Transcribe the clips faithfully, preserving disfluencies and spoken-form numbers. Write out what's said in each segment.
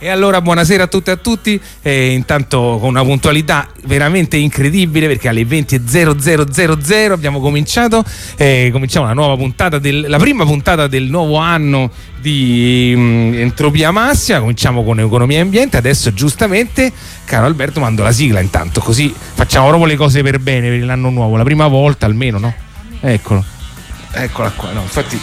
E allora buonasera a tutte e a tutti, e intanto con una puntualità veramente incredibile, perché alle venti e zero zero zero zero abbiamo cominciato, eh, cominciamo la nuova puntata, del, la prima puntata del nuovo anno di um, Entropia Massima. Cominciamo con Economia e Ambiente. Adesso giustamente, caro Alberto, mando la sigla intanto, così facciamo proprio le cose per bene per l'anno nuovo, la prima volta almeno, no? Eccolo, eccola qua, no, infatti...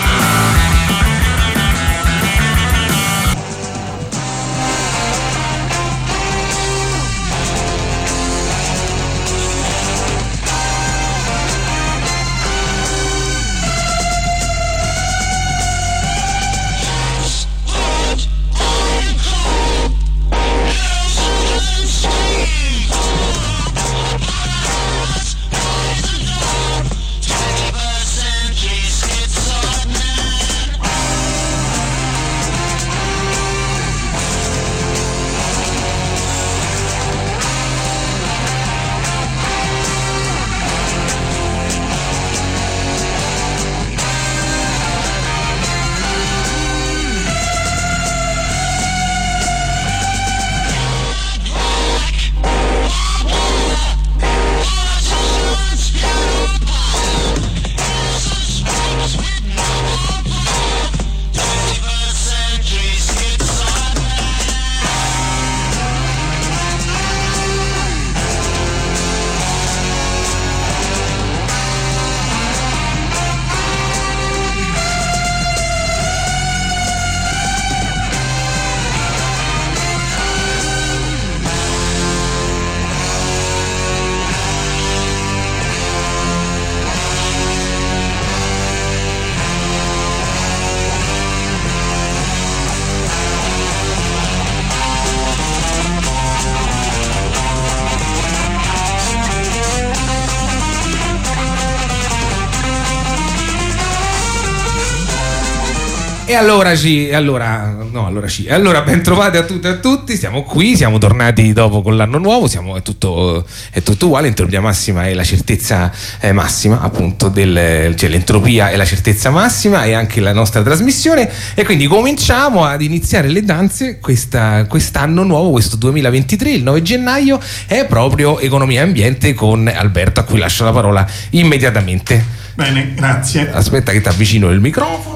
E allora ci, allora, no, allora ci, allora ben trovati a tutti e a tutti, siamo qui, siamo tornati dopo con l'anno nuovo, siamo, è, tutto, è tutto uguale, Entropia Massima è la certezza eh, massima, appunto, del, cioè l'entropia è la certezza massima e anche la nostra trasmissione, e quindi cominciamo ad iniziare le danze questa, quest'anno nuovo, questo duemilaventitré, il nove gennaio, è proprio Economia e Ambiente con Alberto, a cui lascio la parola immediatamente. Bene, grazie. Aspetta che ti avvicino il microfono.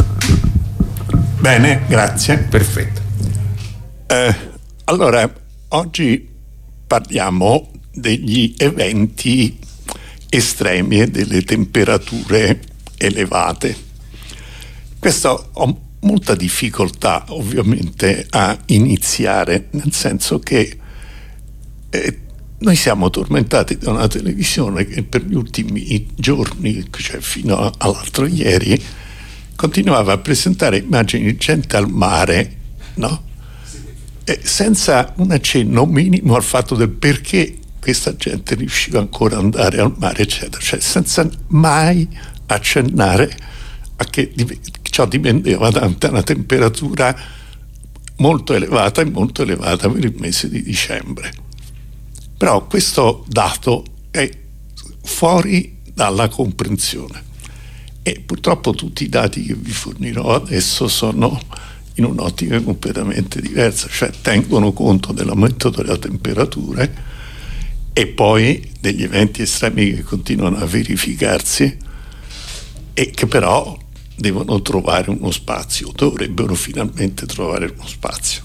Bene, grazie. Perfetto. Eh, allora, oggi parliamo degli eventi estremi e delle temperature elevate. Questo ho molta difficoltà ovviamente a iniziare, nel senso che eh, noi siamo tormentati da una televisione che per gli ultimi giorni, cioè fino all'altro ieri, continuava a presentare immagini di gente al mare, no? E senza un accenno minimo al fatto del perché questa gente riusciva ancora ad andare al mare, eccetera, cioè senza mai accennare a che ciò dipendeva da una temperatura molto elevata e molto elevata per il mese di dicembre. Però questo dato è fuori dalla comprensione. E purtroppo tutti i dati che vi fornirò adesso sono in un'ottica completamente diversa, cioè tengono conto dell'aumento della temperatura e poi degli eventi estremi che continuano a verificarsi e che però devono trovare uno spazio, dovrebbero finalmente trovare uno spazio.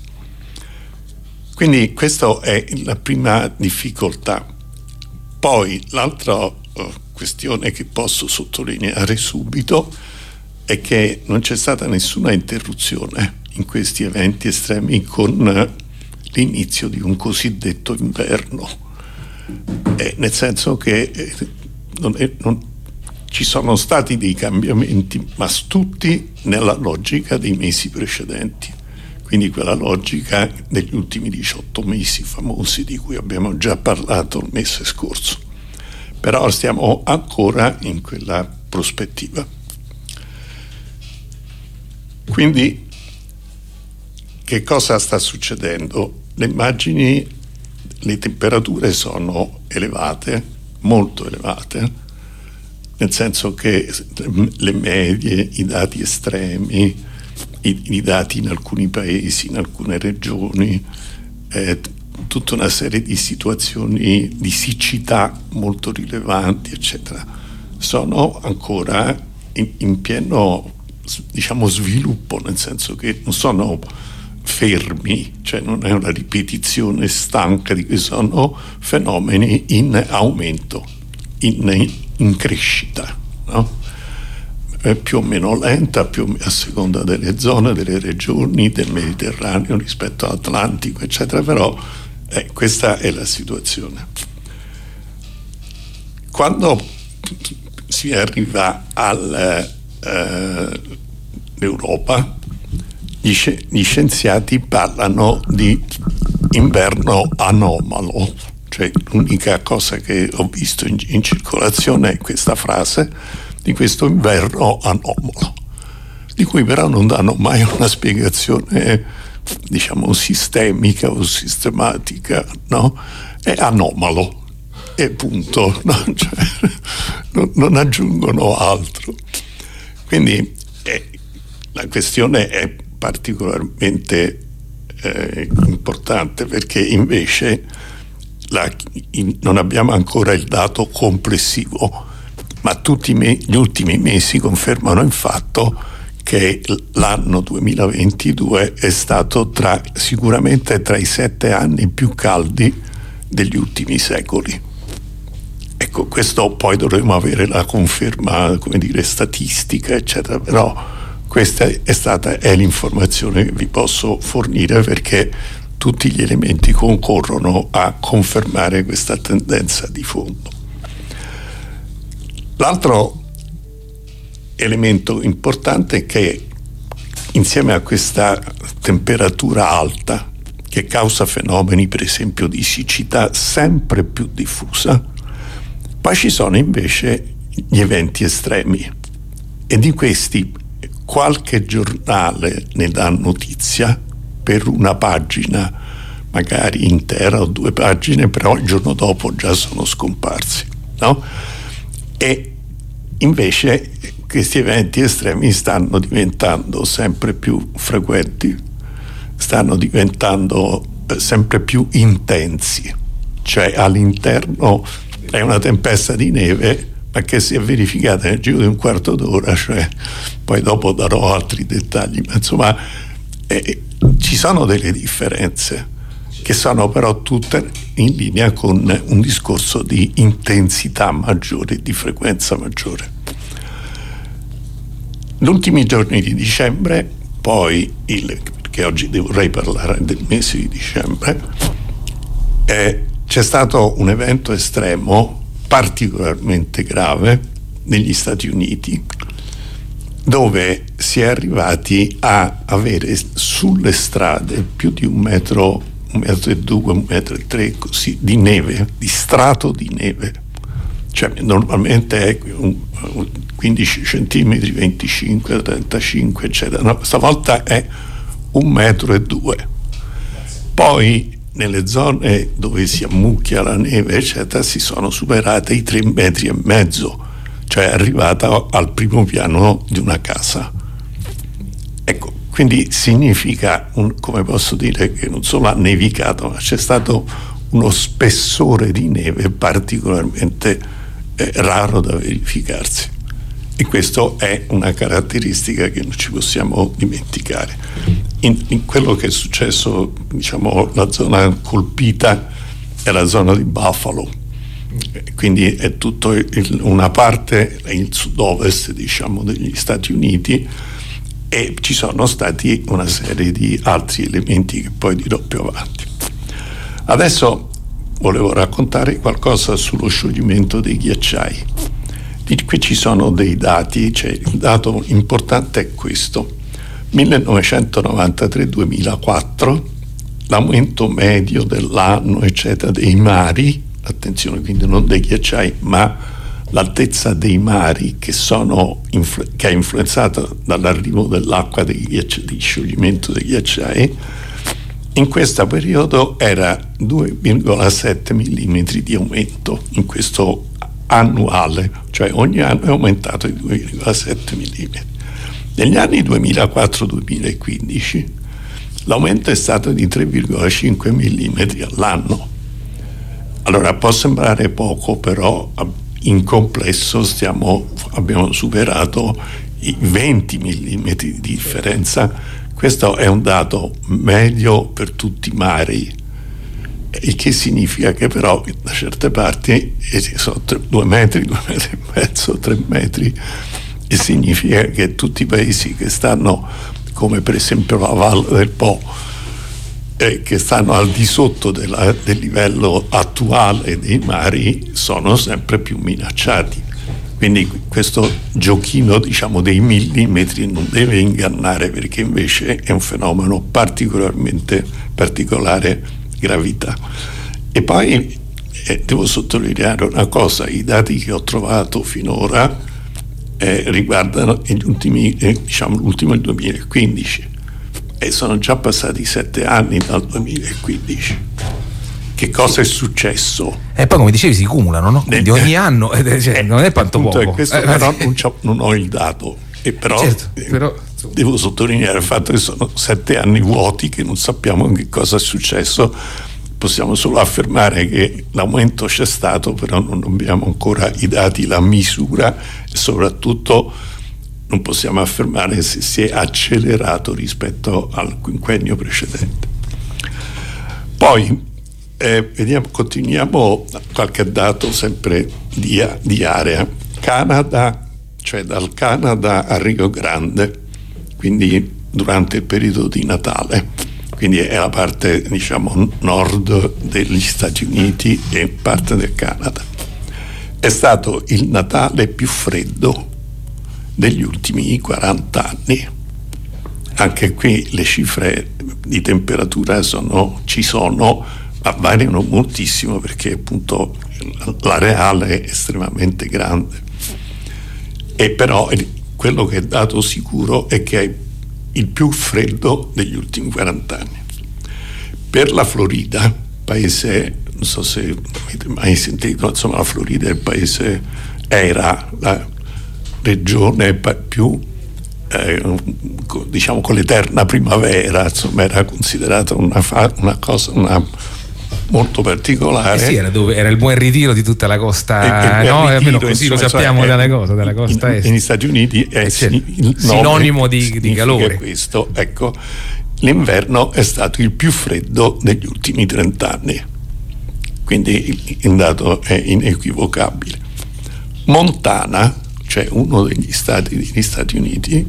Quindi questa è la prima difficoltà. Poi l'altra uh, questione che posso sottolineare subito è che non c'è stata nessuna interruzione in questi eventi estremi con uh, l'inizio di un cosiddetto inverno, eh, nel senso che eh, non è, non, ci sono stati dei cambiamenti, ma tutti nella logica dei mesi precedenti, quindi quella logica degli ultimi diciotto mesi famosi di cui abbiamo già parlato il mese scorso. Però stiamo ancora in quella prospettiva. Quindi che cosa sta succedendo? Le immagini, le temperature sono elevate, molto elevate, nel senso che le medie, i dati estremi i, i dati in alcuni paesi, in alcune regioni, eh, tutta una serie di situazioni di siccità molto rilevanti, eccetera, sono ancora in, in pieno, diciamo, sviluppo, nel senso che non sono fermi, cioè non è una ripetizione stanca di che sono fenomeni in aumento, in, in crescita, no? È più o meno lenta, più o meno, a seconda delle zone, delle regioni, del Mediterraneo rispetto all'Atlantico, eccetera, però eh, questa è la situazione. Quando si arriva all'Europa, eh, gli, sci- gli scienziati parlano di inverno anomalo, cioè l'unica cosa che ho visto in, in circolazione è questa frase di questo inverno anomalo, di cui però non danno mai una spiegazione, diciamo, sistemica o sistematica, no? È anomalo e punto, no? Cioè, non, non aggiungono altro. Quindi eh, la questione è particolarmente eh, importante, perché invece la, in, non abbiamo ancora il dato complessivo, ma tutti me, gli ultimi mesi confermano il fatto che l'anno duemilaventidue è stato tra, sicuramente tra i sette anni più caldi degli ultimi secoli. Ecco, questo poi dovremo avere la conferma, come dire, statistica, eccetera, però questa è stata è l'informazione che vi posso fornire, perché tutti gli elementi concorrono a confermare questa tendenza di fondo. L'altro elemento importante è che insieme a questa temperatura alta, che causa fenomeni per esempio di siccità sempre più diffusa, poi ci sono invece gli eventi estremi, e di questi qualche giornale ne dà notizia per una pagina, magari intera o due pagine, però il giorno dopo già sono scomparsi, no? E invece questi eventi estremi stanno diventando sempre più frequenti, stanno diventando sempre più intensi, cioè all'interno è una tempesta di neve, ma che si è verificata nel giro di un quarto d'ora, cioè poi dopo darò altri dettagli, ma insomma eh, ci sono delle differenze che sono però tutte in linea con un discorso di intensità maggiore, di frequenza maggiore. Gli ultimi giorni di dicembre, poi, il, perché oggi vorrei parlare del mese di dicembre, eh, c'è stato un evento estremo particolarmente grave negli Stati Uniti, dove si è arrivati a avere sulle strade più di un metro, un metro e due, un metro e tre, così, di neve, di strato di neve. Cioè normalmente è un, un quindici centimetri, venticinque, trentacinque, eccetera. No, stavolta è un metro e due. Poi nelle zone dove si ammucchia la neve, eccetera, si sono superate i tre metri e mezzo, cioè è arrivata al primo piano di una casa. Ecco, quindi significa, un, come posso dire, che non solo ha nevicato, ma c'è stato uno spessore di neve particolarmente eh, raro da verificarsi. E questo è una caratteristica che non ci possiamo dimenticare. In, in quello che è successo, diciamo, la zona colpita è la zona di Buffalo, quindi è tutto il, una parte, il sud-ovest, diciamo, degli Stati Uniti, e ci sono stati una serie di altri elementi che poi dirò più avanti. Adesso volevo raccontare qualcosa sullo scioglimento dei ghiacciai. Qui ci sono dei dati, cioè il dato importante è questo: millenovecentonovantatré duemilaquattro, l'aumento medio dell'anno, eccetera, dei mari, attenzione, quindi non dei ghiacciai, ma l'altezza dei mari che sono che è influenzata dall'arrivo dell'acqua dei ghiacciai, di scioglimento dei ghiacciai, in questo periodo era due virgola sette millimetri di aumento in questo annuale, cioè ogni anno è aumentato di due virgola sette millimetri. Negli anni duemilaquattro duemilaquindici l'aumento è stato di tre virgola cinque millimetri all'anno. Allora può sembrare poco, però in complesso stiamo, abbiamo superato i venti millimetri di differenza. Questo è un dato medio per tutti i mari, il che significa che però da certe parti sono due metri, due metri e mezzo, tre metri, e significa che tutti i paesi che stanno, come per esempio la Valle del Po, eh, che stanno al di sotto della, del livello attuale dei mari, sono sempre più minacciati. Quindi questo giochino, diciamo, dei millimetri non deve ingannare, perché invece è un fenomeno particolarmente particolare gravità. E poi eh, devo sottolineare una cosa: i dati che ho trovato finora eh, riguardano gli ultimi, eh, diciamo l'ultimo il duemilaquindici, e sono già passati sette anni dal duemilaquindici. Che cosa è successo? E poi, come dicevi, si cumulano, no? Quindi ogni anno, eh, cioè, eh, non è tanto poco. È questo, eh, però non, non ho il dato, e però, certo, però eh, devo sottolineare il fatto che sono sette anni vuoti, che non sappiamo che cosa è successo. Possiamo solo affermare che l'aumento c'è stato, però non abbiamo ancora i dati, la misura, e soprattutto non possiamo affermare se si è accelerato rispetto al quinquennio precedente. Poi eh, vediamo, continuiamo qualche dato sempre di, di area. Canada, cioè dal Canada a Rio Grande, quindi durante il periodo di Natale, quindi è la parte, diciamo, nord degli Stati Uniti e parte del Canada. È stato il Natale più freddo degli ultimi quaranta anni. Anche qui le cifre di temperatura sono, ci sono, ma variano moltissimo, perché appunto l'areale è estremamente grande. E però quello che è dato sicuro è che è il più freddo degli ultimi quaranta anni. Per la Florida, paese, non so se avete mai sentito, insomma la Florida è il paese, era la regione più eh, diciamo con l'eterna primavera, insomma era considerata una, fa- una cosa una molto particolare. Eh sì, era, dove, era il buon ritiro di tutta la costa, e, e no? Ritiro, almeno così insomma, lo sappiamo dalle cose, dalla costa est. Negli Stati Uniti è eh, certo, il sinonimo di, di calore. Questo, ecco, l'inverno è stato il più freddo degli ultimi trent'anni, quindi il, il dato è inequivocabile. Montana, cioè uno degli stati degli Stati Uniti,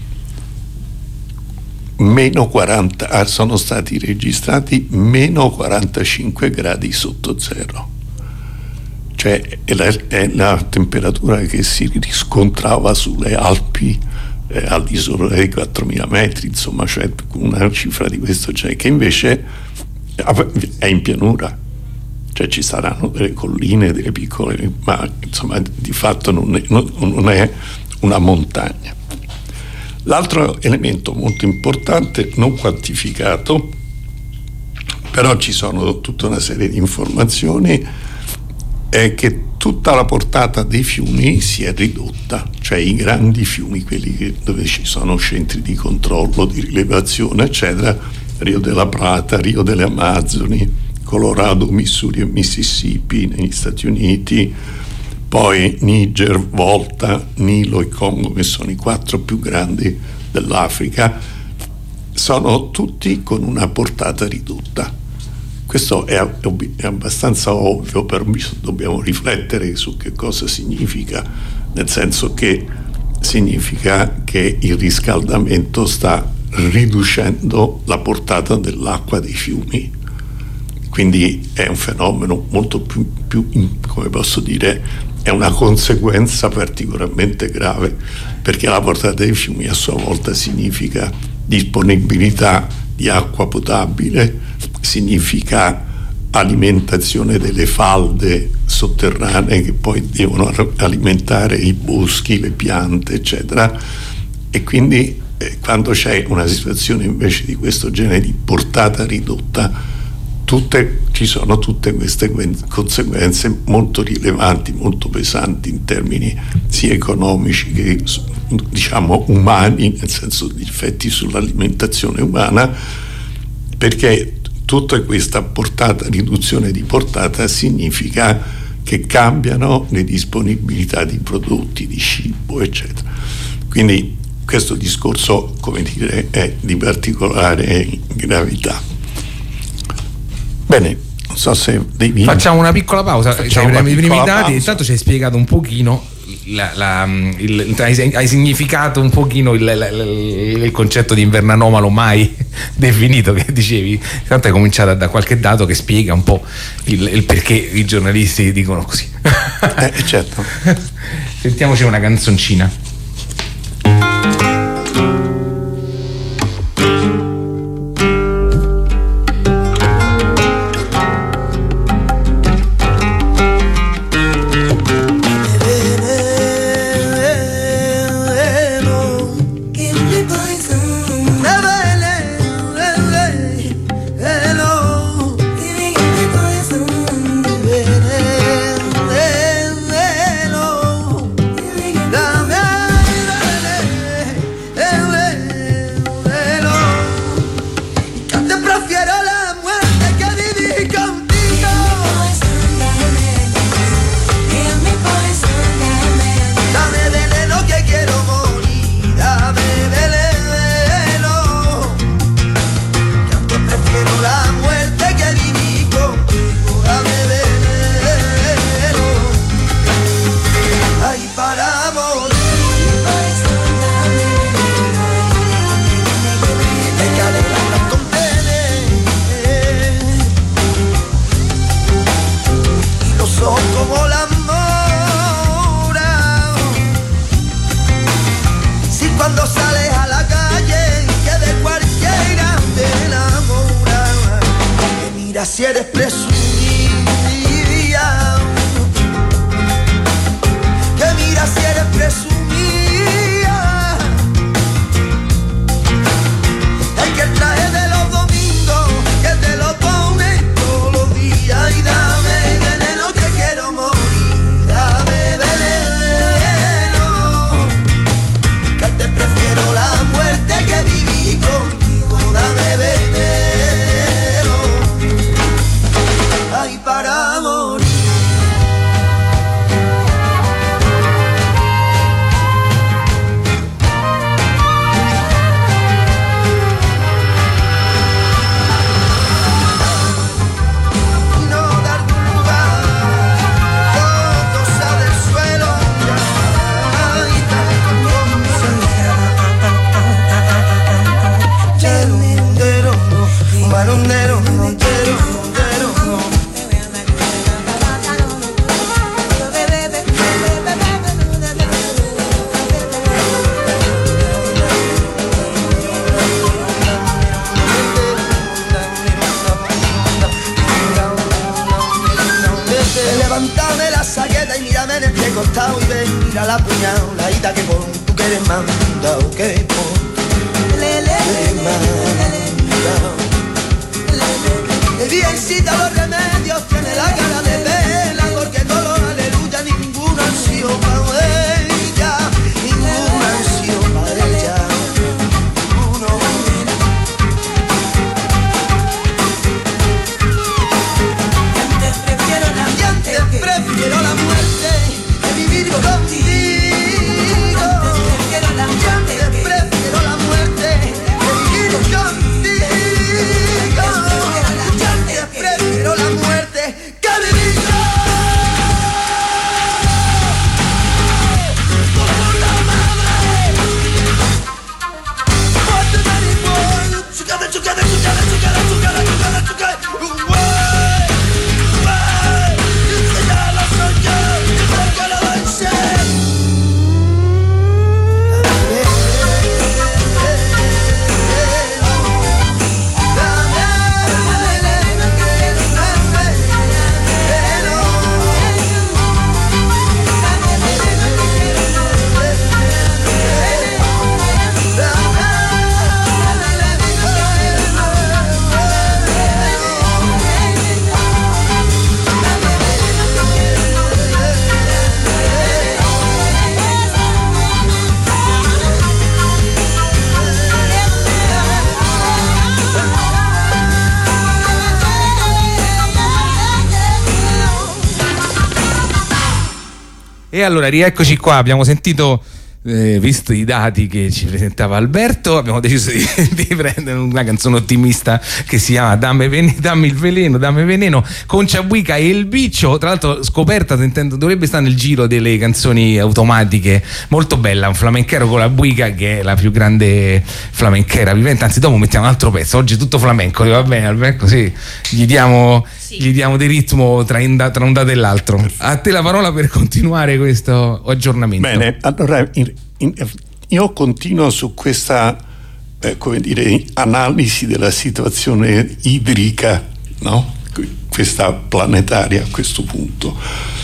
meno quaranta, sono stati registrati meno quarantacinque gradi sotto zero, cioè è la, è la temperatura che si riscontrava sulle Alpi eh, al di sopra dei quattromila metri, insomma, cioè una cifra di questo genere, che invece è in pianura, cioè ci saranno delle colline, delle piccole, ma insomma di fatto non è, non è una montagna. L'altro elemento molto importante, non quantificato, però ci sono tutta una serie di informazioni, è che tutta la portata dei fiumi si è ridotta, cioè i grandi fiumi, quelli che, dove ci sono centri di controllo, di rilevazione, eccetera, Rio della Plata, Rio delle Amazzoni, Colorado, Missouri e Mississippi negli Stati Uniti, poi Niger, Volta, Nilo e Congo, che sono i quattro più grandi dell'Africa, sono tutti con una portata ridotta. Questo è, è abbastanza ovvio, però dobbiamo riflettere su che cosa significa, nel senso che significa che il riscaldamento sta riducendo la portata dell'acqua dei fiumi, quindi è un fenomeno molto più, più come posso dire, è una conseguenza particolarmente grave, perché la portata dei fiumi a sua volta significa disponibilità di acqua potabile, significa alimentazione delle falde sotterranee che poi devono alimentare i boschi, le piante, eccetera. E quindi eh, quando c'è una situazione invece di questo genere, di portata ridotta, tutte, ci sono tutte queste conseguenze molto rilevanti, molto pesanti in termini sia economici che, diciamo, umani, nel senso di effetti sull'alimentazione umana, perché tutta questa portata, riduzione di portata significa che cambiano le disponibilità di prodotti, di cibo, eccetera. Quindi questo discorso, come dire, è di particolare gravità. Bene, non so se devi... Facciamo una piccola pausa, cioè, i primi dati, pausa. Intanto ci hai spiegato un pochino, la, la, il, hai significato un pochino il, il, il concetto di inverno anomalo mai definito, che dicevi, tanto hai cominciato da qualche dato che spiega un po' il, il perché i giornalisti dicono così. Eh, certo. Sentiamoci una canzoncina. Si eres presumida, que mira si eres presumida, es que el traje de los domingos, que te lo pones todos los días, y dame veneno que quiero morir, dame veneno, que te prefiero la muerte que vivir contigo, dame veneno. Para morir. No dar lugar, cosa del suelo, y tal como marondero, marondero, levántame la saqueta y mírame en este costado y ven, mira la puñaladita que pon, tú que eres mandado, que pon, que mandado. El biencita los remedios tiene la cara de pena, porque todos los aleluya ninguno han sido para ella, ninguno han sido para ella, ninguno. Prefiero la muerte que vivir contigo. Prefiero la muerte, prefiero la muerte que vivir contigo. Prefiero la E allora rieccoci qua, abbiamo sentito, eh, visto i dati che ci presentava Alberto, abbiamo deciso di, di prendere una canzone ottimista che si chiama Dammi, Ven- Dammi il veleno, Dammi veleno, con Ciabuica e il Biccio, tra l'altro scoperta, sentendo, dovrebbe stare nel giro delle canzoni automatiche, molto bella, un flamenchero con la Buica che è la più grande flamenchera vivente, anzi dopo mettiamo un altro pezzo, oggi tutto flamenco, va bene Alberto, così gli diamo... Sì. Gli diamo di ritmo tra, in, tra un dato e l'altro. A te la parola per continuare questo aggiornamento. Bene, allora in, in, io continuo su questa eh, come dire, analisi della situazione idrica, no? Questa planetaria a questo punto.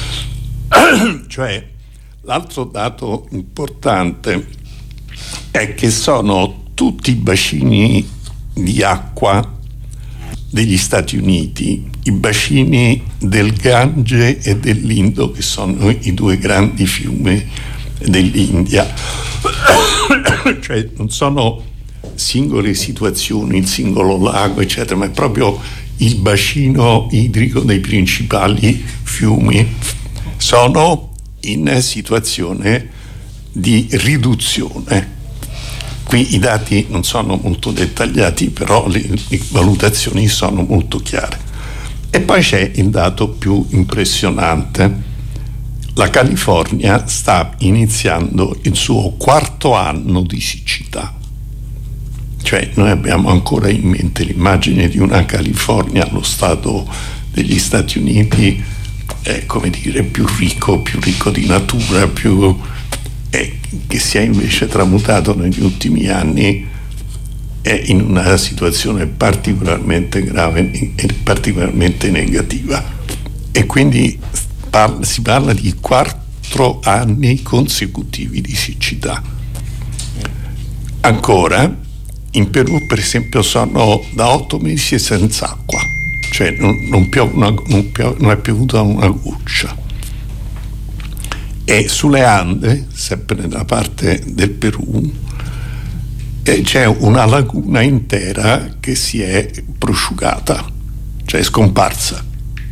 Cioè, l'altro dato importante è che sono tutti i bacini di acqua degli Stati Uniti, i bacini del Gange e dell'Indo, che sono i due grandi fiumi dell'India. Cioè non sono singole situazioni, il singolo lago, eccetera, ma è proprio il bacino idrico dei principali fiumi. Sono in situazione di riduzione. Qui i dati non sono molto dettagliati, però le, le valutazioni sono molto chiare. E poi c'è il dato più impressionante. La California sta iniziando il suo quarto anno di siccità. Cioè noi abbiamo ancora in mente l'immagine di una California, lo stato degli Stati Uniti, eh, come dire, più ricco, più ricco di natura, più... Eh, che si è invece tramutato negli ultimi anni è in una situazione particolarmente grave e particolarmente negativa, e quindi parla, si parla di quattro anni consecutivi di siccità. Ancora in Perù per esempio sono da otto mesi senza acqua, cioè non, non, piove una, non, piove, non è piovuta una goccia. E sulle Ande, sempre nella parte del Perù, eh, c'è una laguna intera che si è prosciugata, cioè è scomparsa.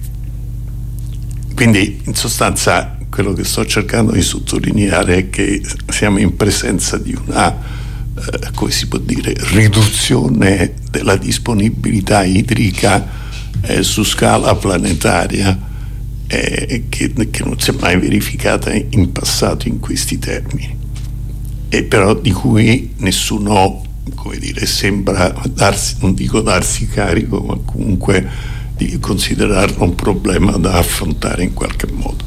Quindi in sostanza quello che sto cercando di sottolineare è che siamo in presenza di una, eh, come si può dire, riduzione della disponibilità idrica eh, su scala planetaria, Eh, che, che non si è mai verificata in passato in questi termini, e però di cui nessuno, come dire, sembra darsi, non dico darsi carico, ma comunque di considerarlo un problema da affrontare in qualche modo.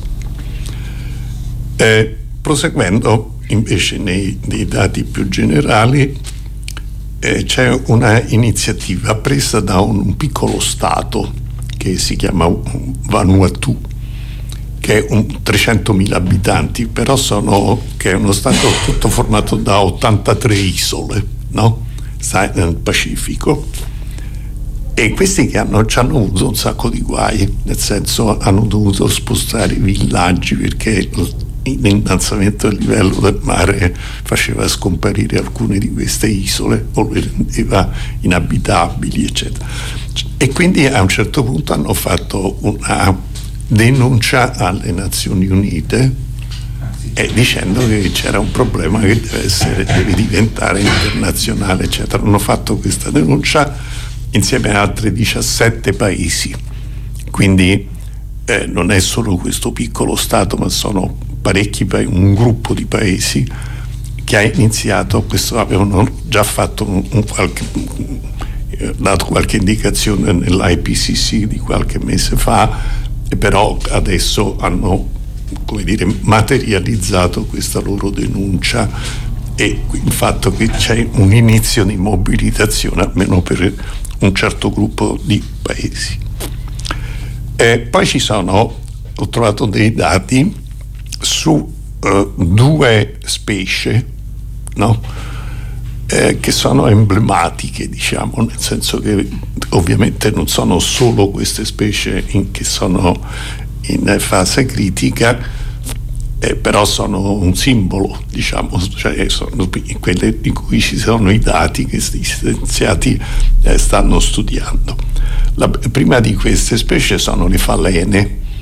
Eh, proseguendo invece nei, nei dati più generali, eh, c'è una iniziativa presa da un, un piccolo stato che si chiama Vanuatu, che è un trecentomila abitanti, però sono, che è uno stato tutto formato da ottantatré isole, no? Sta nel Pacifico, e questi che hanno, ci hanno avuto un sacco di guai, nel senso hanno dovuto spostare i villaggi perché l'innalzamento del livello del mare faceva scomparire alcune di queste isole o le rendeva inabitabili, eccetera. E quindi a un certo punto hanno fatto una denuncia alle Nazioni Unite, eh, dicendo che c'era un problema che deve essere, deve diventare internazionale, eccetera. Hanno fatto questa denuncia insieme a altri diciassette paesi, quindi eh, non è solo questo piccolo stato, ma sono parecchi paesi, un gruppo di paesi che ha iniziato questo, avevano già fatto un, un qualche, eh, dato qualche indicazione nell'I P C C di qualche mese fa, e però adesso hanno, come dire, materializzato questa loro denuncia, e il fatto che c'è un inizio di mobilitazione almeno per un certo gruppo di paesi. E poi ci sono, ho trovato dei dati su uh, due specie, no? eh, che sono emblematiche, diciamo, nel senso che ovviamente non sono solo queste specie in, che sono in fase critica, eh, però sono un simbolo, diciamo, cioè sono quelle di cui ci sono i dati che gli scienziati eh, stanno studiando. La prima di queste specie sono le falene,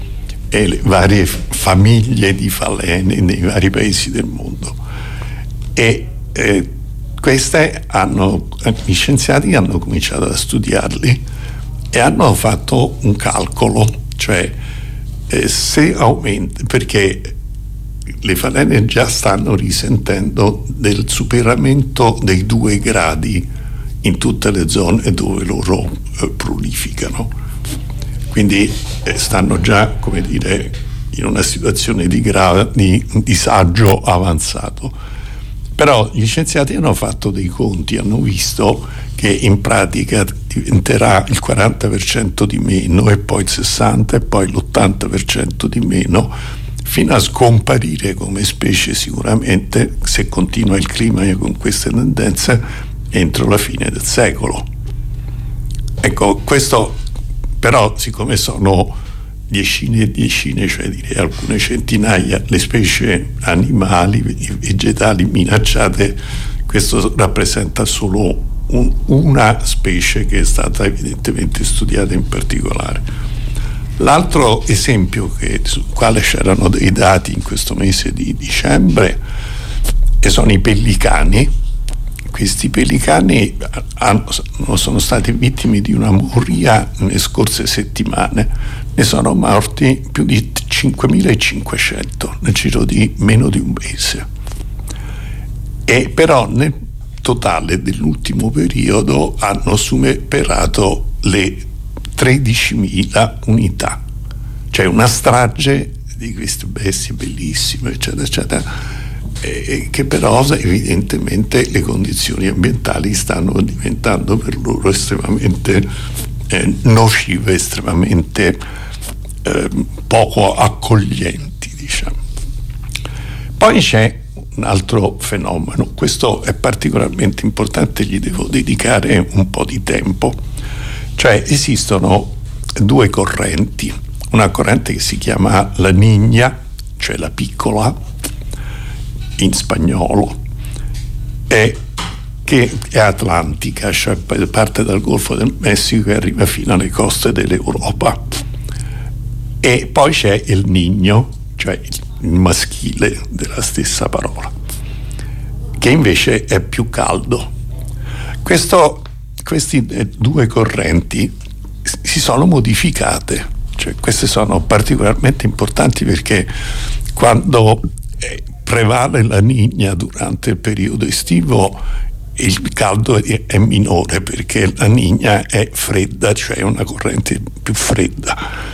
e le varie famiglie di falene nei vari paesi del mondo. E eh, queste hanno, gli scienziati hanno cominciato a studiarli e hanno fatto un calcolo, cioè eh, se aumenta, perché le falene già stanno risentendo del superamento dei due gradi in tutte le zone dove loro eh, prolificano, quindi eh, stanno già, come dire, in una situazione di, gra- di disagio avanzato. Però gli scienziati hanno fatto dei conti, hanno visto che in pratica diventerà il quaranta per cento di meno e poi il sessanta per cento e poi l'ottanta per cento di meno, fino a scomparire come specie sicuramente, se continua il clima con queste tendenze, entro la fine del secolo. Ecco, questo però, siccome sono decine e decine, cioè direi alcune centinaia, le specie animali e vegetali minacciate, questo rappresenta solo un, una specie che è stata evidentemente studiata in particolare. L'altro esempio che, sul quale c'erano dei dati in questo mese di dicembre e sono i pellicani. Questi pellicani hanno, sono stati vittime di una moria nelle scorse settimane. Ne sono morti più di cinquemilacinquecento nel giro di meno di un mese. E però nel totale dell'ultimo periodo hanno superato le tredicimila unità, cioè una strage di queste bestie bellissime, eccetera, eccetera, e che però evidentemente le condizioni ambientali stanno diventando per loro estremamente eh, nocive, estremamente eh, poco accoglienti, diciamo. Poi c'è un altro fenomeno, questo è particolarmente importante, gli devo dedicare un po' di tempo, cioè esistono due correnti, una corrente che si chiama la Niña, cioè la piccola in spagnolo, e che è atlantica, cioè parte dal Golfo del Messico e arriva fino alle coste dell'Europa. E poi c'è il Niño, cioè il maschile della stessa parola, che invece è più caldo. Questo, questi due correnti si sono modificate, cioè queste sono particolarmente importanti perché quando eh, prevale la Niña durante il periodo estivo, il caldo è, è minore perché la Niña è fredda, cioè una corrente più fredda,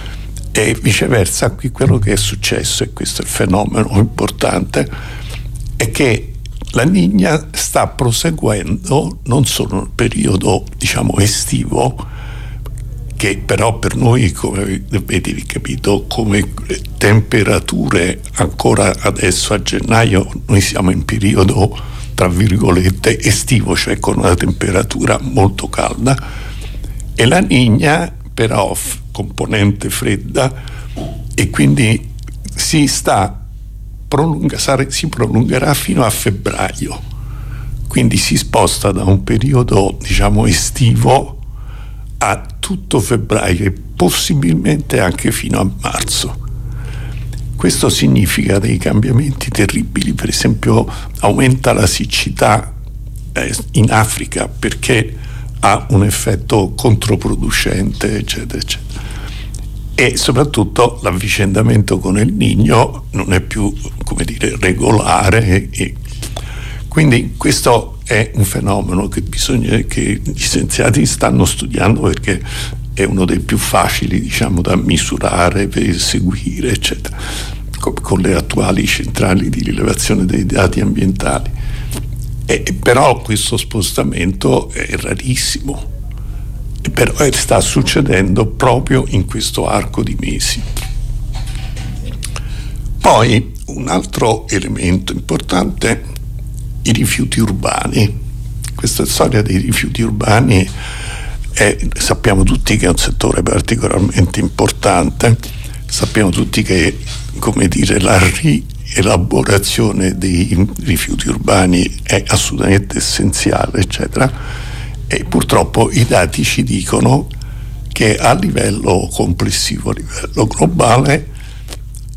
e viceversa. Qui quello che è successo, e questo è il fenomeno importante, è che la Niña sta proseguendo non solo nel periodo, diciamo, estivo, che però per noi, come avete capito, come temperature ancora adesso a gennaio noi siamo in periodo tra virgolette estivo, cioè con una temperatura molto calda, e la Niña però componente fredda, e quindi si sta prolunga, si prolungherà fino a febbraio, quindi si sposta da un periodo, diciamo, estivo a tutto febbraio e possibilmente anche fino a marzo. Questo significa dei cambiamenti terribili, per esempio aumenta la siccità eh, in Africa perché ha un effetto controproducente, eccetera, eccetera. E soprattutto l'avvicendamento con il Niño non è più, come dire, regolare, e quindi questo è un fenomeno che bisogna che gli scienziati stanno studiando perché è uno dei più facili, diciamo, da misurare, per seguire, eccetera, con le attuali centrali di rilevazione dei dati ambientali. E, però questo spostamento è rarissimo, e però sta succedendo proprio in questo arco di mesi. Poi un altro elemento importante, i rifiuti urbani. Questa storia dei rifiuti urbani è, sappiamo tutti che è un settore particolarmente importante, sappiamo tutti che, come dire, la rielaborazione dei rifiuti urbani è assolutamente essenziale, eccetera, e purtroppo i dati ci dicono che a livello complessivo, a livello globale,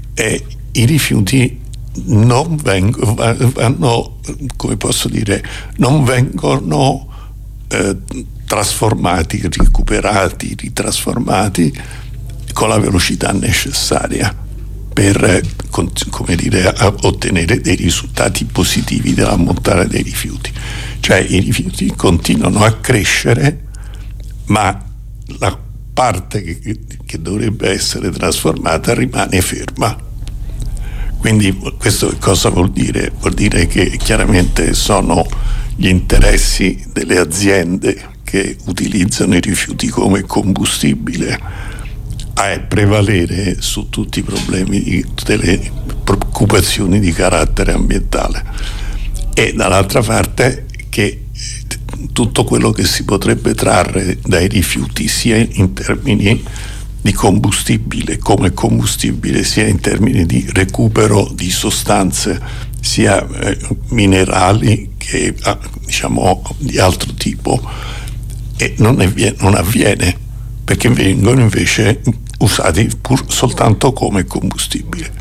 eh, i rifiuti non vengono, vanno, come posso dire, non vengono eh, trasformati, recuperati, ritrasformati con la velocità necessaria per, come dire, ottenere dei risultati positivi dell'ammontare dei rifiuti. Cioè i rifiuti continuano a crescere, ma la parte che, che dovrebbe essere trasformata rimane ferma. Quindi questo cosa vuol dire? Vuol dire che chiaramente sono gli interessi delle aziende che utilizzano i rifiuti come combustibile a prevalere su tutti i problemi, di, tutte le preoccupazioni di carattere ambientale, e dall'altra parte che tutto quello che si potrebbe trarre dai rifiuti, sia in termini di combustibile come combustibile, sia in termini di recupero di sostanze, sia eh, minerali che diciamo di altro tipo, e non, avviene, non avviene perché vengono invece usati pur soltanto come combustibile.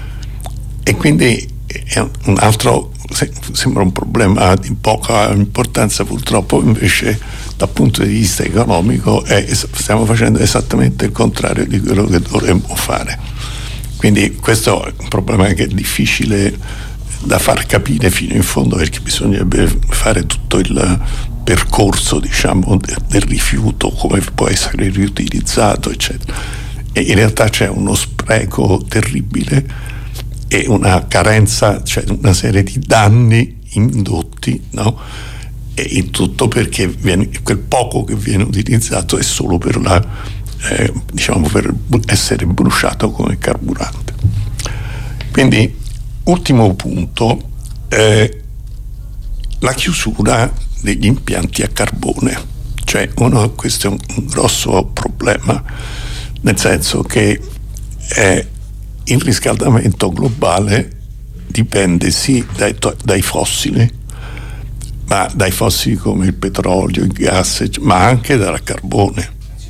E quindi è un altro, sembra un problema di poca importanza, purtroppo invece dal punto di vista economico è, stiamo facendo esattamente il contrario di quello che dovremmo fare. Quindi questo è un problema che è difficile da far capire fino in fondo, perché bisognerebbe fare tutto il percorso, diciamo, del, del rifiuto, come può essere riutilizzato, eccetera. E in realtà c'è uno spreco terribile e una carenza, cioè una serie di danni indotti, no? E in tutto perché viene, quel poco che viene utilizzato è solo per la eh, diciamo per essere bruciato come carburante. Quindi ultimo punto, eh, la chiusura degli impianti a carbone. Cioè uno, questo è un, un grosso problema, nel senso che eh, il riscaldamento globale dipende sì dai, dai fossili, ma dai fossili come il petrolio, il gas, ma anche dal carbone.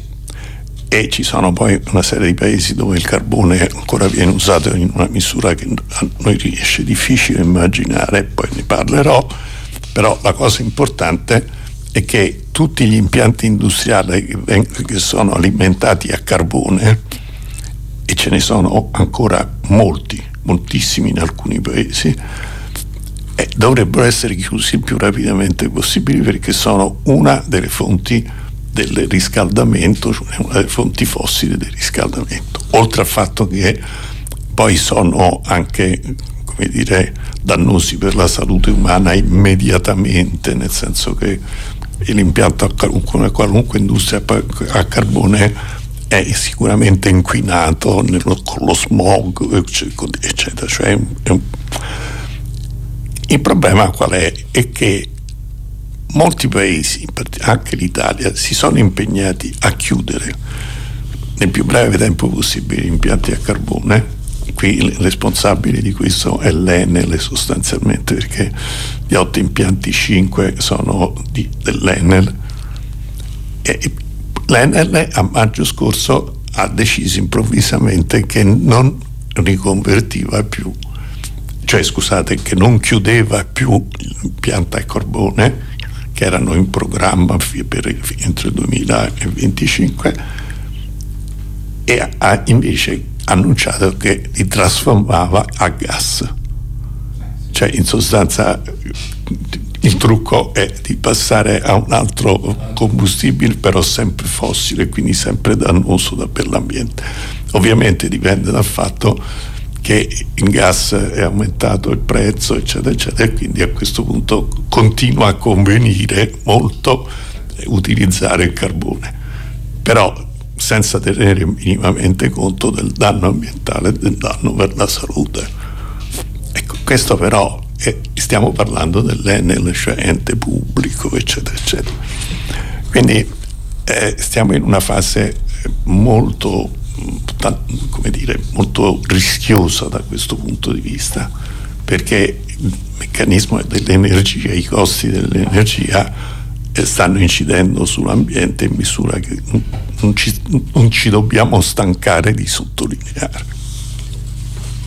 E ci sono poi una serie di paesi dove il carbone ancora viene usato in una misura che a noi riesce difficile immaginare, poi ne parlerò. Però la cosa importante è che tutti gli impianti industriali che, veng- che sono alimentati a carbone, e ce ne sono ancora molti, moltissimi in alcuni paesi, Eh, dovrebbero essere chiusi il più rapidamente possibile, perché sono una delle fonti del riscaldamento, cioè una delle fonti fossili del riscaldamento, oltre al fatto che poi sono anche, come dire, dannosi per la salute umana immediatamente, nel senso che l'impianto a car- come qualunque industria a carbone è sicuramente inquinato nello, con lo smog, eccetera. Cioè è un, il problema qual è? È che molti paesi, anche l'Italia, si sono impegnati a chiudere nel più breve tempo possibile gli impianti a carbone. Qui il responsabile di questo è l'Enel sostanzialmente, perché gli otto impianti, cinque sono di, dell'Enel. E l'Enel a maggio scorso ha deciso improvvisamente che non riconvertiva più, cioè scusate, che non chiudeva più l'impianto a carbone che erano in programma per entro il duemilaventicinque, e ha invece annunciato che li trasformava a gas. Cioè in sostanza il trucco è di passare a un altro combustibile, però sempre fossile, quindi sempre dannoso da per l'ambiente. Ovviamente dipende dal fatto che il gas è aumentato il prezzo, eccetera, eccetera, e quindi a questo punto continua a convenire molto utilizzare il carbone, però senza tenere minimamente conto del danno ambientale e del danno per la salute. Ecco, questo però è, stiamo parlando dell'Enel, cioè ente pubblico, eccetera, eccetera. Quindi eh, stiamo in una fase molto, come dire, molto rischiosa da questo punto di vista, perché il meccanismo dell'energia, i costi dell'energia stanno incidendo sull'ambiente in misura che non ci, non ci dobbiamo stancare di sottolineare.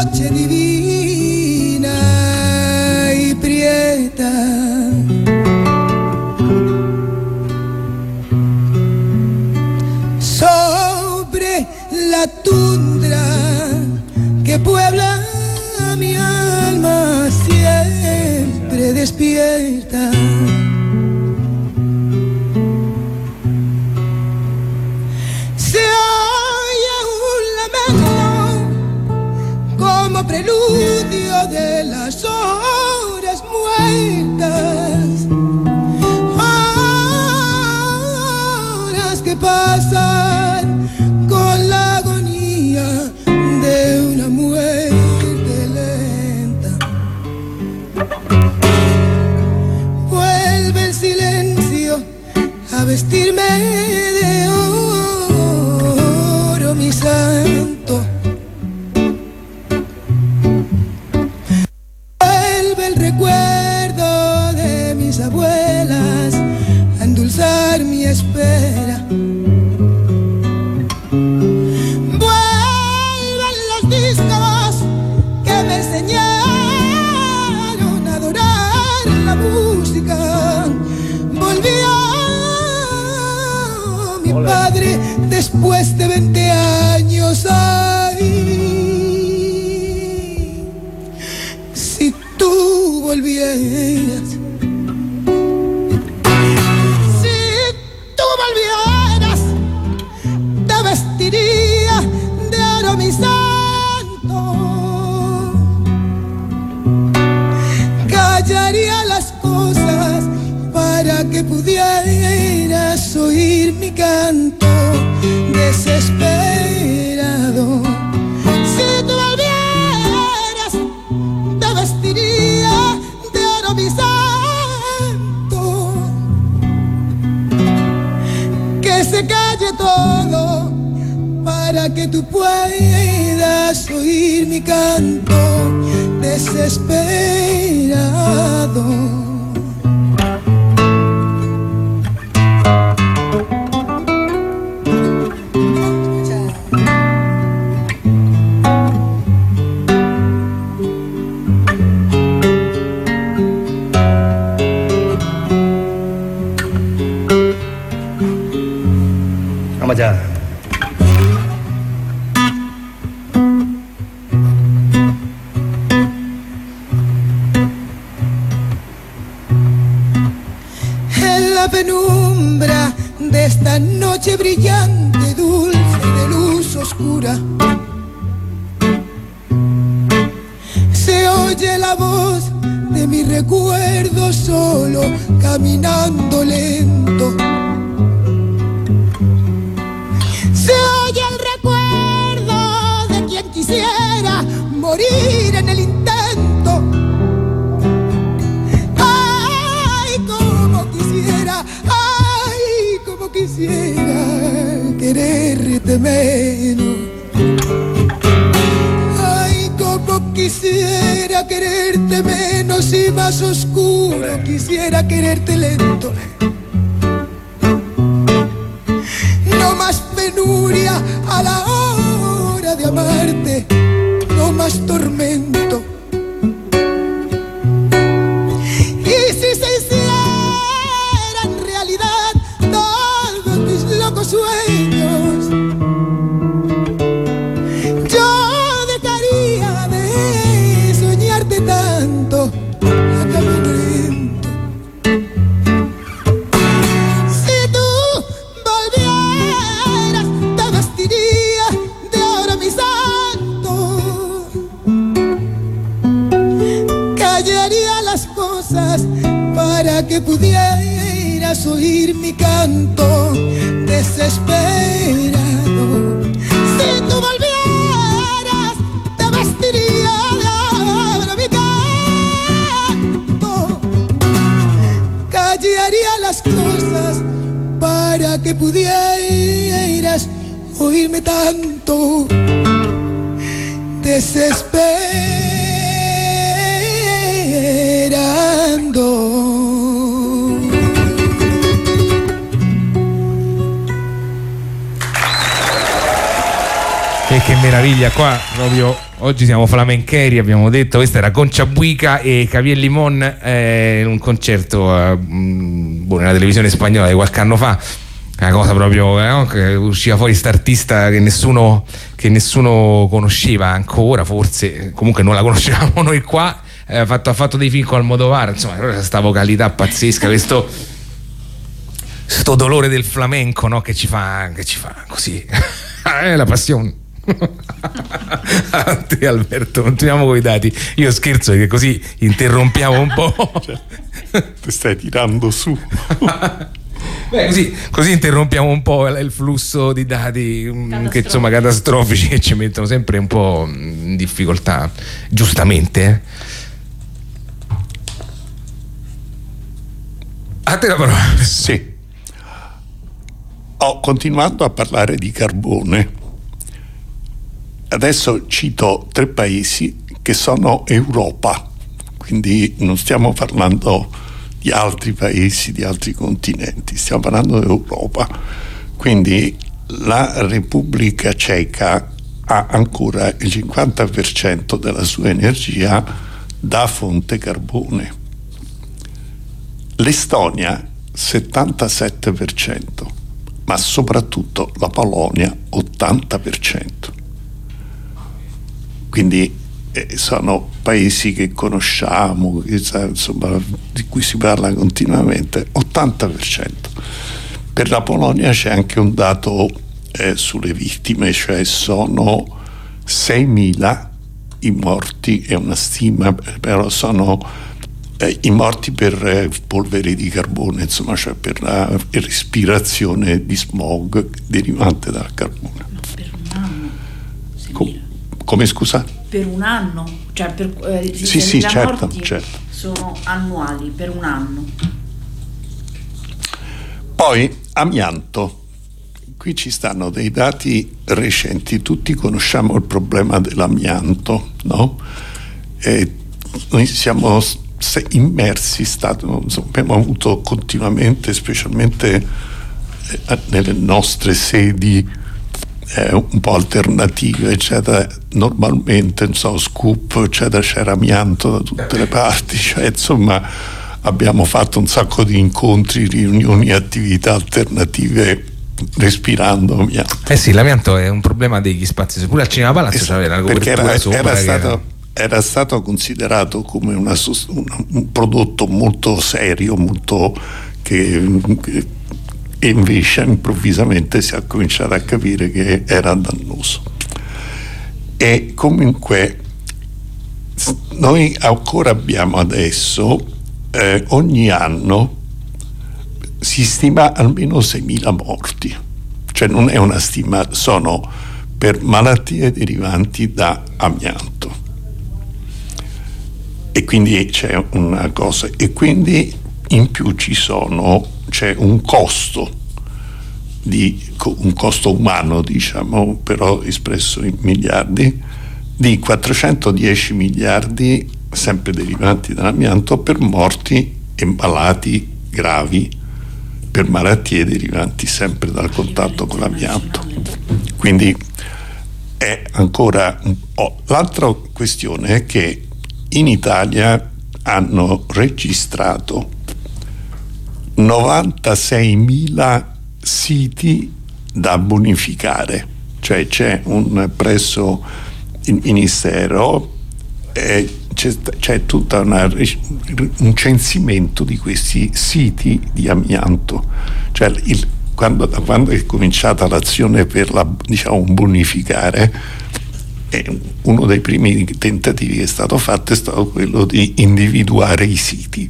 noche divina y prieta. Sobre la tundra que puebla mi alma siempre despierta. Se oye un lamento como preludio de las horas muertas, horas que pasan con la agonía de una muerte lenta. Vuelve el silencio a vestirme de oro, mi santo. Vuelve el recuerdo de mis abuelas a endulzar mi espera. Vuelven los discos que me enseñaron a adorar la música. Volvió mi padre después de veinte años. Ay, si tú volvieras, si tú volvieras, te vestiría de oro, mi santo. Callaría las cosas para que pudieras oír mi canto desesperado. Si tú volvieras, te vestiría de oro, mi santo. Que se calle todo para que tú puedas oír mi canto desesperado. Vamos allá. En la penumbra de esta noche brillante, dulce de luz oscura, se oye la voz de mi recuerdo solo caminando lento. Se oye el recuerdo de quien quisiera morir en el intento. Ay, como quisiera, ay, como quisiera quererte menos. Ay, como quisiera quererte menos y más oscuro. Quisiera quererte lento. No más penuria a la hora de amarte, no más tormento. Y si se hicieran realidad todos mis locos sueños, yo dejaría de soñarte tanto a camino lento. Si tú volvieras, te vestiría de oro, mi santo. Callaría las cosas para que pudieras oír mi canto desesperado. Si tú volvieras, te vestiría de oro, mi canto. Callaría las cosas para que pudieras oírme tanto desesperando. Es que meraviglia, qua proprio oggi siamo flamencheri, abbiamo detto. Questa era Concha Buica e Javier Limón eh, in un concerto eh, boh, nella televisione spagnola di qualche anno fa. Una cosa proprio eh, no? Che usciva fuori sta artista che nessuno, che nessuno conosceva ancora, forse comunque non la conoscevamo noi qua. Eh, ha, fatto, ha fatto dei film con Almodovar, insomma, questa vocalità pazzesca, questo sto dolore del flamenco, no? Che ci fa, che ci fa così. È la passione. A te Alberto, continuiamo con i dati. Io scherzo perché così interrompiamo un po'. Cioè, ti stai tirando su. Beh, così, così interrompiamo un po' il flusso di dati mh, che insomma catastrofici, che ci mettono sempre un po' in difficoltà, giustamente. Eh. A te la parola. Sì. Ho continuato a parlare di carbone. Adesso cito tre paesi che sono Europa, quindi non stiamo parlando di altri paesi, di altri continenti, stiamo parlando di Europa. Quindi la Repubblica Ceca ha ancora il cinquanta per cento della sua energia da fonte carbone. L'Estonia settantasette per cento, ma soprattutto la Polonia ottanta per cento. Quindi eh, sono paesi che conosciamo, che, insomma, di cui si parla continuamente, ottanta per cento. Per la Polonia c'è anche un dato eh, sulle vittime, cioè sono seimila i morti, è una stima, però sono eh, i morti per eh, polvere di carbone, insomma, cioè per la respirazione di smog derivante dal carbone. Ma per un anno? Com- come scusa? Per un anno? Cioè per, eh, sì, sì, certo, morti certo. Sono annuali, per un anno. Poi amianto. Qui ci stanno dei dati recenti, tutti conosciamo il problema dell'amianto, no? E noi siamo immersi, stato, insomma, abbiamo avuto continuamente, specialmente eh, nelle nostre sedi eh, un po' alternative, eccetera, normalmente, non so, Scoop, eccetera, c'era amianto da tutte le parti, cioè insomma abbiamo fatto un sacco di incontri, riunioni, attività alternative respirando amianto. Eh sì, l'amianto è un problema degli spazi, pure al Cinema Palazzo esatto, c'aveva la perché copertura era, sopra era, che stato, era... era stato considerato come una, un, un prodotto molto serio, molto che, che e invece improvvisamente si è cominciato a capire che era dannoso. E comunque noi ancora abbiamo adesso eh, ogni anno si stima almeno seimila morti, cioè non è una stima, sono per malattie derivanti da amianto. E quindi c'è una cosa, e quindi in più ci sono, c'è un costo, di, un costo umano, diciamo, però espresso in miliardi, di quattrocentodieci miliardi, sempre derivanti dall'amianto, per morti e malati gravi per malattie derivanti sempre dal contatto con l'amianto. Quindi è ancora un po'. L'altra questione è che in Italia hanno registrato novantaseimila siti da bonificare, cioè c'è un presso il Ministero eh, c'è, c'è tutta una, un censimento di questi siti di amianto, cioè il, quando, quando è cominciata l'azione per la, diciamo, bonificare, eh, uno dei primi tentativi che è stato fatto è stato quello di individuare i siti,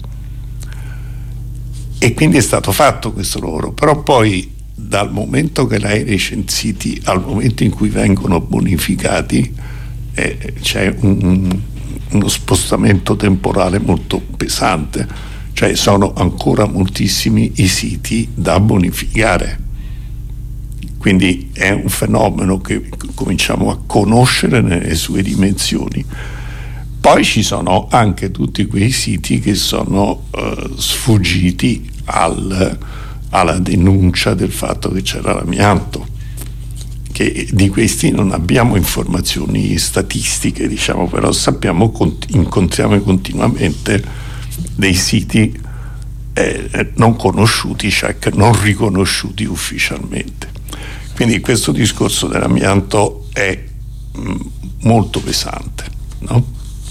e quindi è stato fatto questo lavoro, però poi dal momento che l'hai recensiti al momento in cui vengono bonificati eh, c'è un, uno spostamento temporale molto pesante, cioè sono ancora moltissimi i siti da bonificare, quindi è un fenomeno che cominciamo a conoscere nelle sue dimensioni. Poi ci sono anche tutti quei siti che sono eh, sfuggiti al, alla denuncia del fatto che c'era l'amianto, che di questi non abbiamo informazioni statistiche, diciamo, però sappiamo, incontriamo continuamente dei siti eh, non conosciuti, cioè non riconosciuti ufficialmente. Quindi questo discorso dell'amianto è mh, molto pesante, no?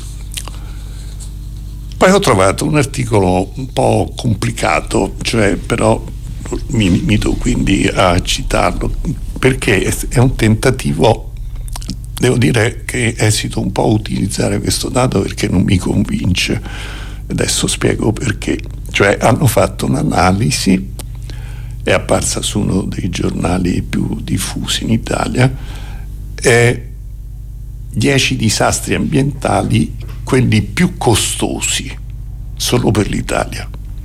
Poi ho trovato un articolo un po' complicato, cioè però mi limito quindi a citarlo perché è un tentativo, devo dire che esito un po' a utilizzare questo dato perché non mi convince. Adesso spiego perché. Cioè hanno fatto un'analisi, è apparsa su uno dei giornali più diffusi in Italia, eh, dieci disastri ambientali, quelli più costosi solo per l'Italia.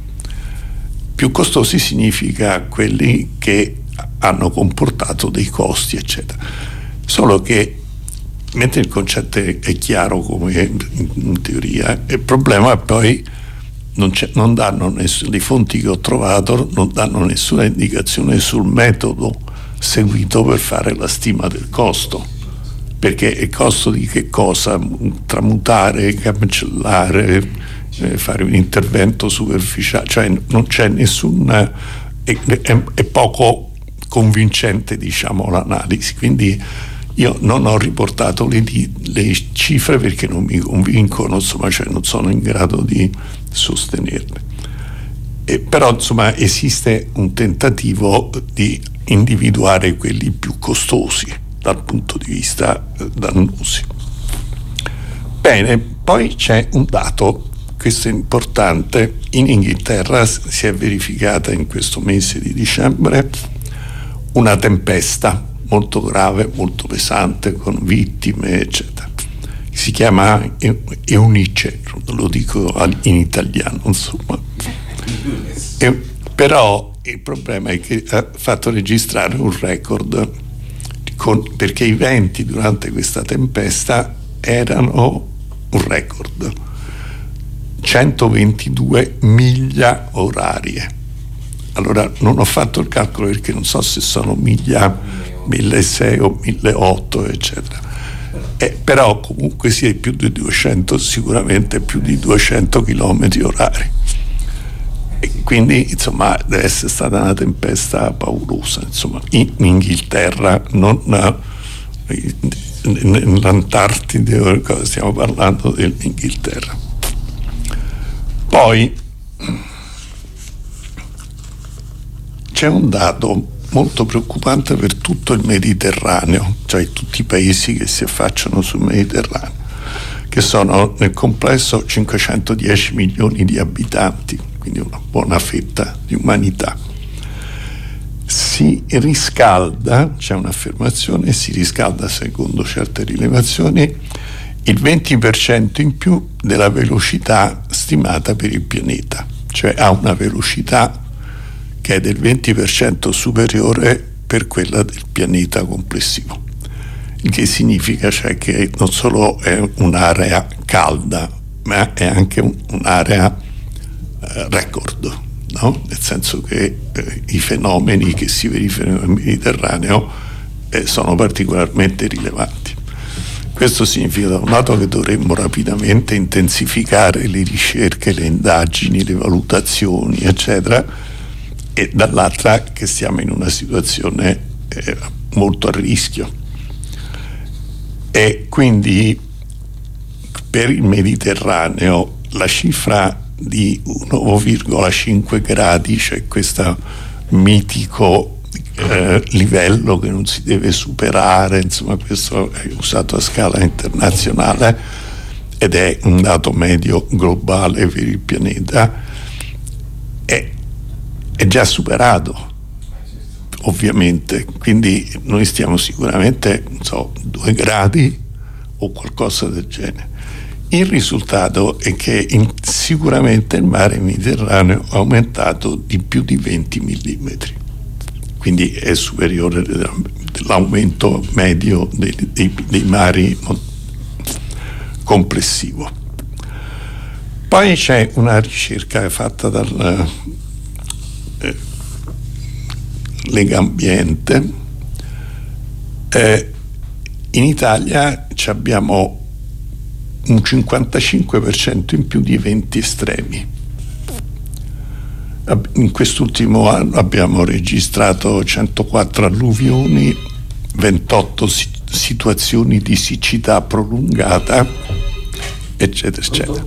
Più costosi significa quelli che hanno comportato dei costi, eccetera. Solo che, mentre il concetto è chiaro come in, in teoria, il problema è poi non, c'è, non danno ness- le fonti che ho trovato non danno nessuna indicazione sul metodo seguito per fare la stima del costo, perché il costo di che cosa? Tramutare, cancellare, eh, fare un intervento superficiale, cioè non c'è nessun è, è, è poco convincente, diciamo, l'analisi. Quindi io non ho riportato le, le cifre perché non mi convincono, insomma, cioè non sono in grado di sostenerle. E però insomma esiste un tentativo di individuare quelli più costosi dal punto di vista eh, dannosi. Bene, poi c'è un dato, questo è importante. In Inghilterra si è verificata in questo mese di dicembre una tempesta molto grave, molto pesante, con vittime, eccetera. Si chiama Eunice, lo dico in italiano, insomma. E, però il problema è che ha fatto registrare un record, con, perché i venti durante questa tempesta erano un record, centoventidue miglia orarie. Allora non ho fatto il calcolo perché non so se sono miglia milleseicento o milleottocento, eccetera. Eh, però comunque sia più di duecento, sicuramente più di duecento chilometri orari. E quindi insomma deve essere stata una tempesta paurosa, insomma, in Inghilterra, non nell'Antartide, stiamo parlando dell'Inghilterra. Poi c'è un dato molto preoccupante per tutto il Mediterraneo, cioè tutti i paesi che si affacciano sul Mediterraneo, che sono nel complesso cinquecentodieci milioni di abitanti, quindi una buona fetta di umanità. Si riscalda, c'è un'affermazione, si riscalda secondo certe rilevazioni il venti per cento in più della velocità stimata per il pianeta, cioè ha una velocità che è del venti per cento superiore per quella del pianeta complessivo, il che significa cioè che non solo è un'area calda, ma è anche un, un'area eh, record, no? Nel senso che eh, i fenomeni che si verificano nel Mediterraneo eh, sono particolarmente rilevanti. Questo significa da un lato che dovremmo rapidamente intensificare le ricerche, le indagini, le valutazioni, eccetera, e dall'altra che siamo in una situazione eh, molto a rischio. E quindi per il Mediterraneo la cifra di uno virgola cinque gradi, cioè questo mitico eh, livello che non si deve superare, insomma questo è usato a scala internazionale ed è un dato medio globale per il pianeta, è è già superato, ovviamente, quindi noi stiamo sicuramente, non so, due gradi o qualcosa del genere. Il risultato è che in, sicuramente il mare Mediterraneo ha aumentato di più di venti millimetri, quindi è superiore dell'aumento medio dei, dei, dei mari complessivo. Poi c'è una ricerca fatta dal Legambiente Eh, in Italia ci abbiamo un cinquantacinque per cento in più di eventi estremi. In quest'ultimo anno abbiamo registrato centoquattro alluvioni, ventotto si- situazioni di siccità prolungata, eccetera, eccetera.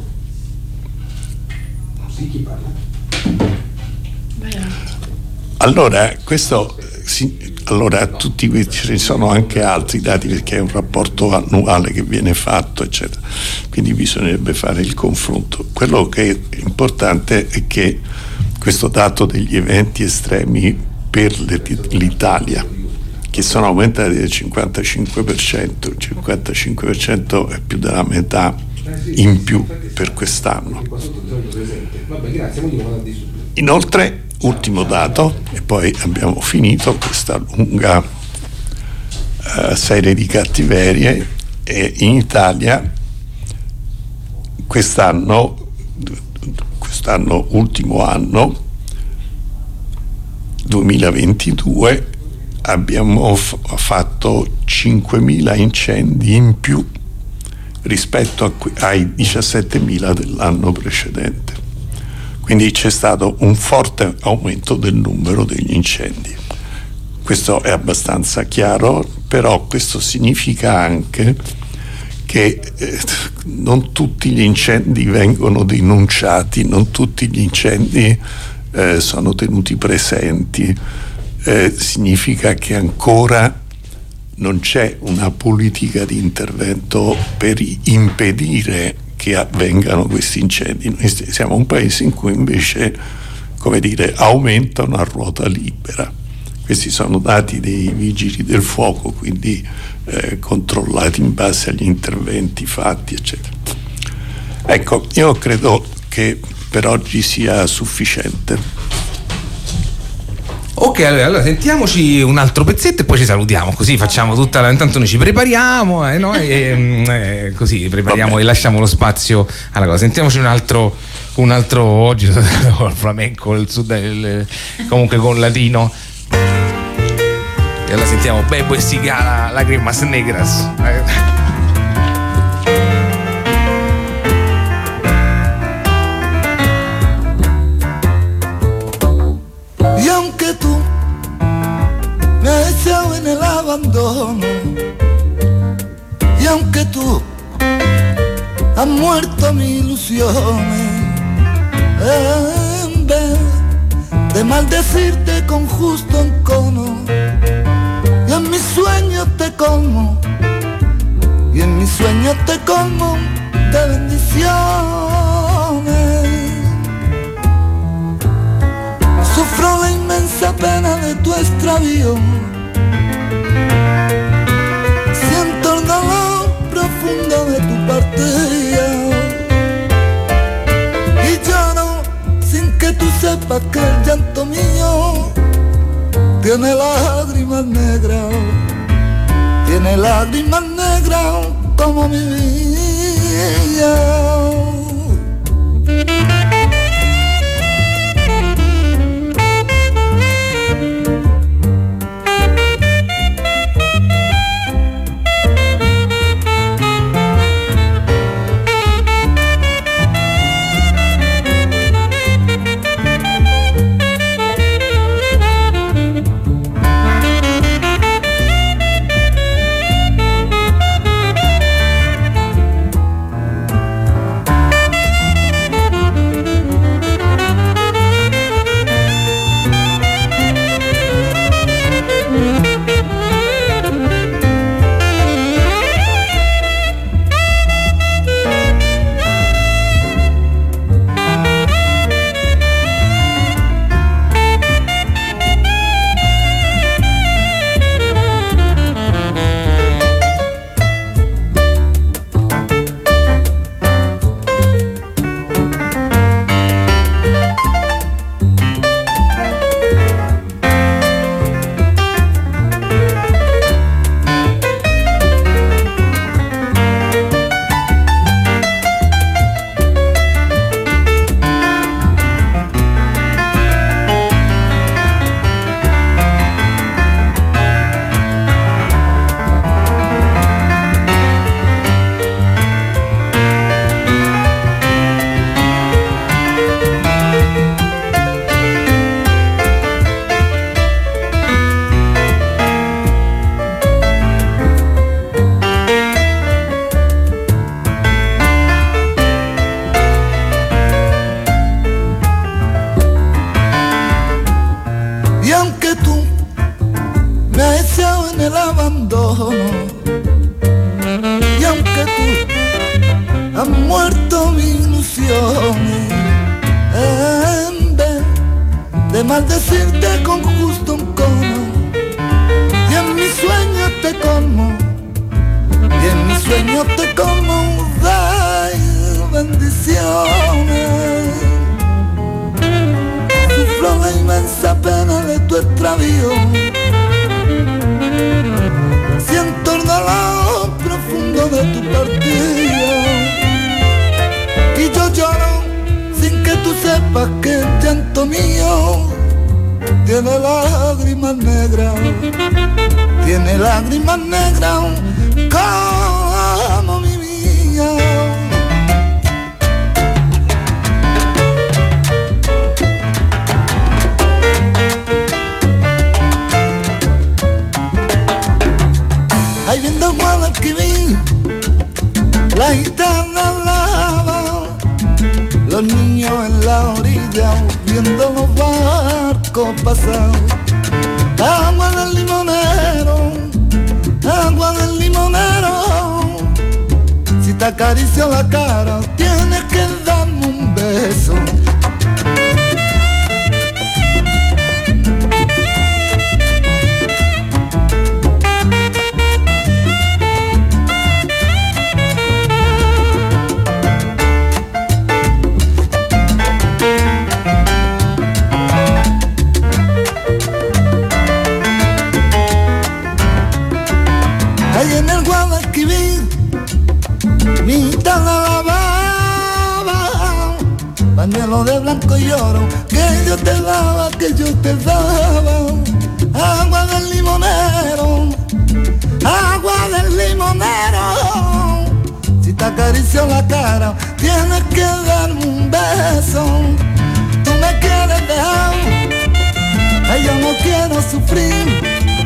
Allora, questo si, allora tutti questi, ce ne sono anche altri dati perché è un rapporto annuale che viene fatto, eccetera. Quindi bisognerebbe fare il confronto. Quello che è importante è che questo dato degli eventi estremi per l'Italia, che sono aumentati del cinquantacinque per cento, il cinquantacinque per cento è più della metà in più per quest'anno. Inoltre, ultimo dato, e poi abbiamo finito questa lunga uh, serie di cattiverie, e in Italia quest'anno, quest'anno ultimo anno, duemilaventidue, abbiamo f- fatto cinquemila incendi in più rispetto a que- ai diciassettemila dell'anno precedente. Quindi c'è stato un forte aumento del numero degli incendi. Questo è abbastanza chiaro, però questo significa anche che eh, non tutti gli incendi vengono denunciati, non tutti gli incendi eh, sono tenuti presenti. Eh, significa che ancora non c'è una politica di intervento per impedire che avvengano questi incendi. Noi siamo un paese in cui invece, come dire, aumentano a ruota libera. Questi sono dati dei vigili del fuoco, quindi eh, controllati in base agli interventi fatti, eccetera. Ecco, io credo che per oggi sia sufficiente. Ok, allora, allora sentiamoci un altro pezzetto e poi ci salutiamo, così facciamo tutta la... intanto noi ci prepariamo eh, no? e eh, così prepariamo e lasciamo lo spazio alla cosa. Sentiamoci un altro, un altro oggi il flamenco, il sud, il, comunque con latino. E allora sentiamo Bebo e Sigala, Lágrimas Negras. Y aunque tú me has echado en el abandono, y aunque tú has muerto mis ilusiones, en vez de maldecirte con justo encono, y en mis sueños te colmo, y en mis sueños te colmo de bendiciones. Sufro la inmensa pena de tu extravío, siento el dolor profundo de tu partida, y lloro sin que tú sepas que el llanto mío tiene lágrimas negras, tiene lágrimas negras como mi vida. maldecirte con justo un cono, y en mis sueños te colmo, y en mis sueños te colmo de bendiciones. Sufro la inmensa pena de tu extravío, siento el dolor profundo de tu partida, y yo lloro sin que tú sepas que el llanto mío tiene lágrimas negras, tiene lágrimas negras como mi vida. Ahí viendo Guadalquivir, la gitana lava, los niños en la orilla viendo los barcos pasar. Agua del limonero, agua del limonero, si te acaricio la cara tienes que darme un beso. Pañuelo de blanco y oro que yo te daba, que yo te daba. Agua del limonero, agua del limonero, si te acaricio la cara tienes que darme un beso. Tú me quieres dejar, ay, yo no quiero sufrir.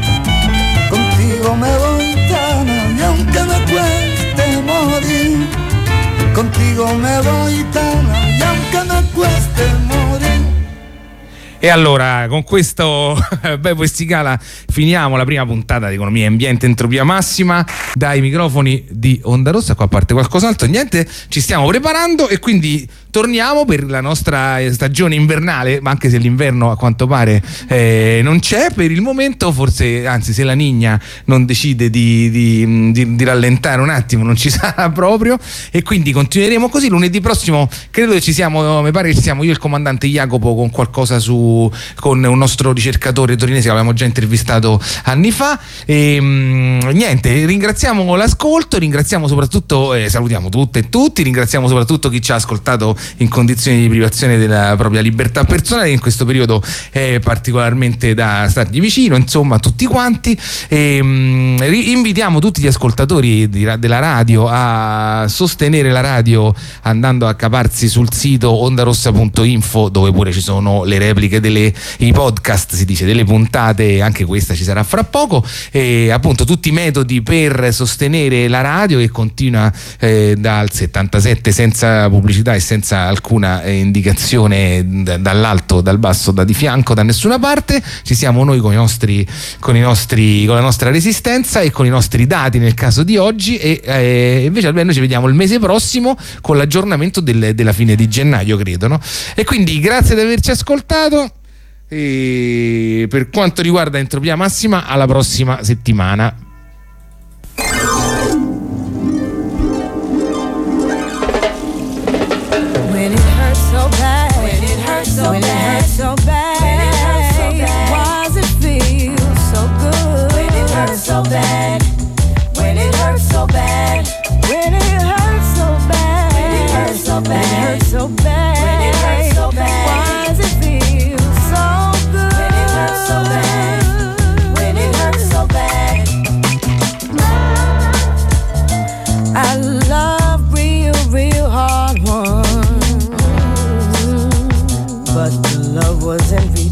Contigo me voy tan, y aunque me cueste morir, contigo me voy tan, y aunque me cueste morir. E allora con questo Beppo e Stigala finiamo la prima puntata di Economia e Ambiente Entropia Massima dai microfoni di Onda Rossa. Qua a parte qualcos'altro, niente, ci stiamo preparando e quindi torniamo per la nostra stagione invernale, ma anche se l'inverno a quanto pare eh, non c'è per il momento, forse anzi se la Niña non decide di, di, di, di rallentare un attimo non ci sarà proprio, e quindi continueremo così. Lunedì prossimo credo che ci siamo, mi pare che ci siamo io e il comandante Jacopo con qualcosa su con un nostro ricercatore torinese che avevamo già intervistato anni fa, e mh, niente, ringraziamo l'ascolto, ringraziamo soprattutto eh, salutiamo tutte e tutti, ringraziamo soprattutto chi ci ha ascoltato in condizioni di privazione della propria libertà personale, in questo periodo è particolarmente da stargli vicino, insomma tutti quanti, e mh, invitiamo tutti gli ascoltatori di, della radio a sostenere la radio andando a caparsi sul sito ondarossa punto info, dove pure ci sono le repliche delle i podcast, si dice, delle puntate, anche questa ci sarà fra poco, e appunto tutti i metodi per sostenere la radio che continua eh, dal settantasette senza pubblicità e senza alcuna eh, indicazione d- dall'alto, dal basso, da di fianco, da nessuna parte. Ci siamo noi con i nostri con i nostri con la nostra resistenza e con i nostri dati nel caso di oggi, e eh, invece almeno ci vediamo il mese prossimo con l'aggiornamento del, della fine di gennaio, credo, no? E quindi grazie di averci ascoltato. E per quanto riguarda Entropia Massima, alla prossima settimana. When it hurts so bad, when it hurts so when bad, it hurts so bad, when it hurts so bad, why does it feel so good? When it hurts so bad, when it hurts so bad, when it hurts so bad, when it hurts so bad, when it hurts so bad, when it hurts so bad, why does it feel so good? When it hurts so bad, when it hurts so bad. I love real, real hard ones, but the love wasn't real.